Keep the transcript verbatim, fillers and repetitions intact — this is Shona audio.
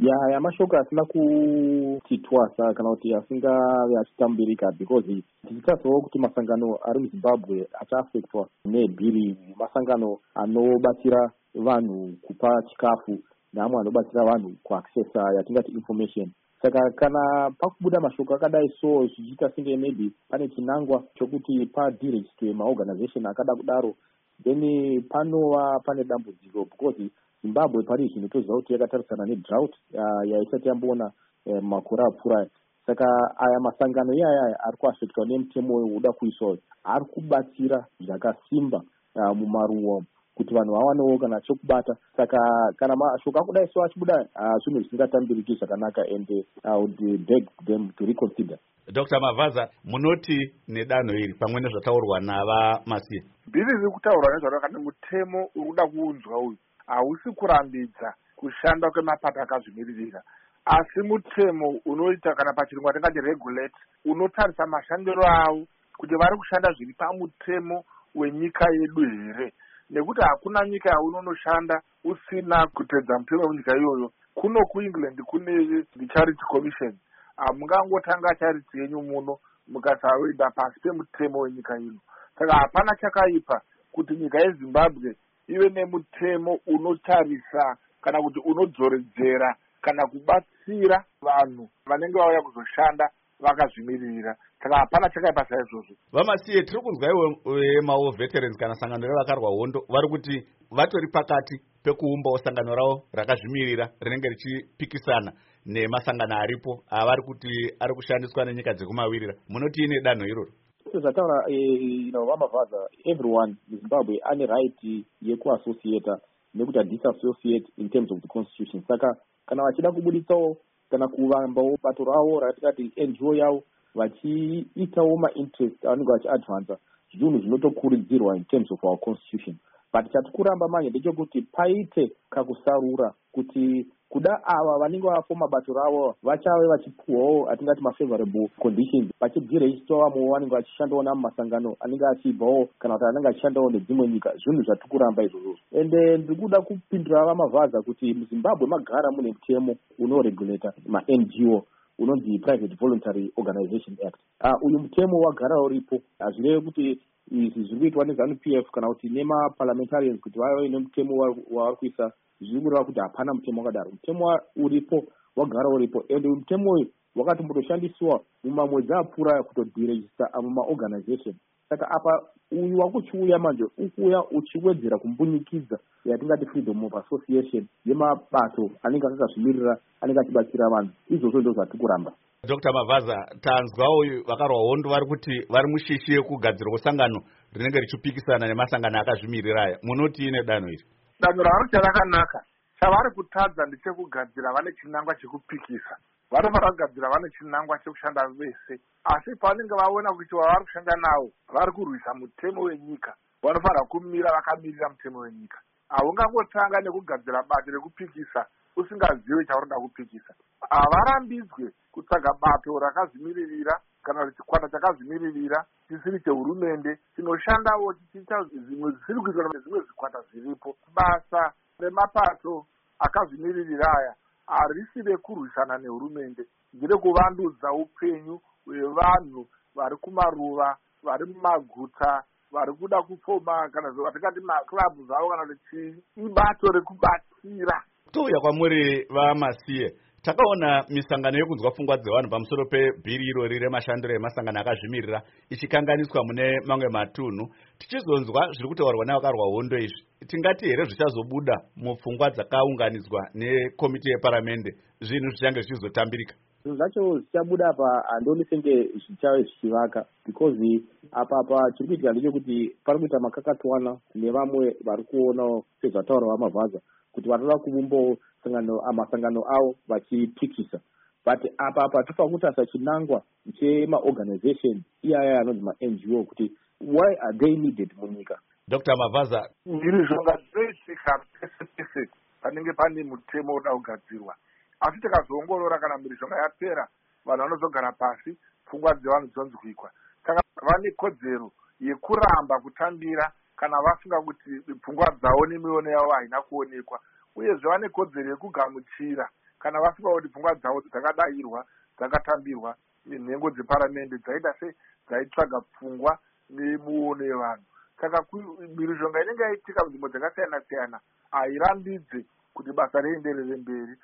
ya ya mashoko asina kuti twasa kana kuti asingave achitambirika because tichitasawo kuti masangano ari muZimbabwe achaafectwa nebhiri, masangano anobatsira vanhu kupa chikafu neamwe anobatsira vanhu kuaccessa yatingati information. Saka kana pakubuda mashoko akadai so zvichiita senge maybe pane chinangwa chokuti padirejistwe maorganization akada kudaro, then panova pane dambudziko because Zimbabwe pari zvino toziva kuti yakatarisana nedrought yaisati yamboona makore apfuura. Saka aya masangano iyaya ari kuafectwa nemutemo wekuda kuiswa ari kubatsira zvakasimba mumaruwa kuti vanhu vawanewo kana chokubata. Saka kana mashoko akudai so achibuda zvinhu zvisingatambiriki zvakanaka, and I would beg them to reconsider. Doctor Mavaza, munoti nedanho iri pamwe nezvataurwa nava Masiye? Bhiri riri kutaurwa nezvakanaka, mutemo uri kuda kuunzwa uyu hausi kurambidza kushanda kwemapato akazvimiririra, asi mutemo unoita kana pachirungu atingati regulate, unotarisa mashandiro avo kuti vari kushanda zviri pamutemo wenyika yedu here, nekuti hakuna nyika yaunonoshanda usina kutedza mutemo wenyika iyoyo. Kuno kuEngland kune Charity Commission, hamungangotanga charity yenyu muno mukasaenda pasi pemutemo wenyika ino. Saka hapana chakaipa kuti nyika yeZimbabwe ive nemutemo unotarisa kana kuti unodzoredzera kana kubatsira vanhu vanenge vauya kuzoshanda vakazvimiririra. Saka hapana chakaipa saizvozvo. VaMasiye, tiri kunzwa iwe mawo veterans kana sangano revakarwa hondo vari kuti vatori pakati pekuumbawo sangano ravo rakazvimirira rinenge richipikisana nemasangano aripo avari kuti ari kushandiswa nenyika dzekumawirira. Munoti ine danho iroro? Zvataura you know Mavaza, everyone in Zimbabwe ane right yekuassociate nekuti disassociate in terms of the constitution. Saka kana vachida kubuditsawo kana kuvambawo bato ravo ratingati N G O yavo vachiitawo mainterest avanenge vachiadvansa zvinhu zvinotokurudzirwa in terms of our constitution. But chati kuramba manje ndechekuti paite kakusarura kuti kuda ava vanenge vafoma bato ravo vachave vachipuwawo atingati mafavorable conditions vachidzirejistawo vamwe vanenge vachishandawo namumasangano anenge achibvawo kana kuti anenge achishandawo nedzimwe nyika. Zvinhu zvati kuramba izvozvo. Ende ndiri kuda kupindura vaMavaza kuti muZimbabwe magara mune mutemo unoregulata ma-N G O unonzi Private Voluntary Organization Act. Uh, uyu mutemo wagara uripo, hazvirevi kuti izvi zviri kuitwa neZANU P F kana kuti nemaparliamentarians kuti vave nemutemo wavari kuisa, zviri kureva kuti hapana mutemo wakadaro. Mutemo uripo wagara uripo, ende mutemo uyu wakatombotoshandiswa mumamwedzi apfuura kutodiregista amwe maorganization. Saka apa uyu wakuchiuya manje ukuuya uchiwedzera kumbunyikidza yatingati freedom of association yemabato anenge akazvimirira anenge achibatsira vanhu. Izvozvo ndo zvati kuramba. Doctor Mavaza, tanzwawo vakarwa hondo vari kuti vari mushishi yekugadzirwa kwesangano rinenge richipikisana nemasangano akazvimirira aya. Munoti ine danho iri? Danho ravari rakanaka. Chavari kutadza ndechekugadzira vane chinangwa chekupikisa. Vanofanira kugadzira vane chinangwa chekushanda vese. Asi pavanenge vaona kuti vavari kushanda navo vari kurwisa mutemo wenyika, vanofanira kumira vakamirira mutemo wenyika. Haungangotanga nekugadzira bato rekupikisa usingazivi chaurikuda kupikisa. Havarambidzwe kutsvaga bato rakazvimiririra kana kuti chikwata chakazvimiririra chisiri chehurumende chinoshandawo chichiita zvimwe zvisiri kuitwa nezvimwe zvikwata zviripo. Basa remapato akazvimiririra aya harisi rekurwisana nehurumende, nderekuvandudza upenyu hwevanhu vari kumaruva, vari mumaguta, vari kuda kufoma kana zvatingati maklabhu zvavo kana kuti chii. Ibato rekubatsira. Touya kwamuri vaMasiye, takaona misangano yekunzwa pfungwa dzevanhu pamusoro pebhiri irori remashandiro emasangano akazvimirira ichikanganiswa mune mamwe matunhu. Tichizonzwa zviri kutaurwa nevakarwa hondo izvi, tingati here zvichazobuda mupfungwa dzakaunganidzwa nekomiti yeparamende zvinhu zvichange zvichizotambirika? Zvinhu zvacho zvichabuda apa handoni senge zvichave zvichivaka, because apa apa chiri kuitika ndechekuti pari kuita makakatwana nevamwe vari kuonawo sezvataura vaMavaza kuti vanoda kuvumbawo masangano avo vachipikisa. But apa apa tofa kutarisa chinangwa chemaorganization iyaya anonzi ma-N G O kuti why are they needed munyika. Doctor Mavaza, zviri zvongazoitika pese pese panenge pane mutemo unoda kugadzirwa, asi tikazoongorora kana mhirizhonga yapera vanhu vanozogara pasi pfungwa dzevanhu dzonzwikwa. Saka vane kodzero yekuramba kutambira kana vafunga kuti pfungwa dzavo nemiono yavo haina kuonekwa, uyezve vane kodzero yekugamuchira kana vasingaoni pfungwa dzavo dzakadayirwa dzakatambirwa nenhengo dzeparamende dzaita se dzaitsvaga pfungwa nemuono yevanhu. Saka mhirizhonga inenge yaitika munzvimbo dzakasiyana siyana hairambidze kuti basa rienderere mberi.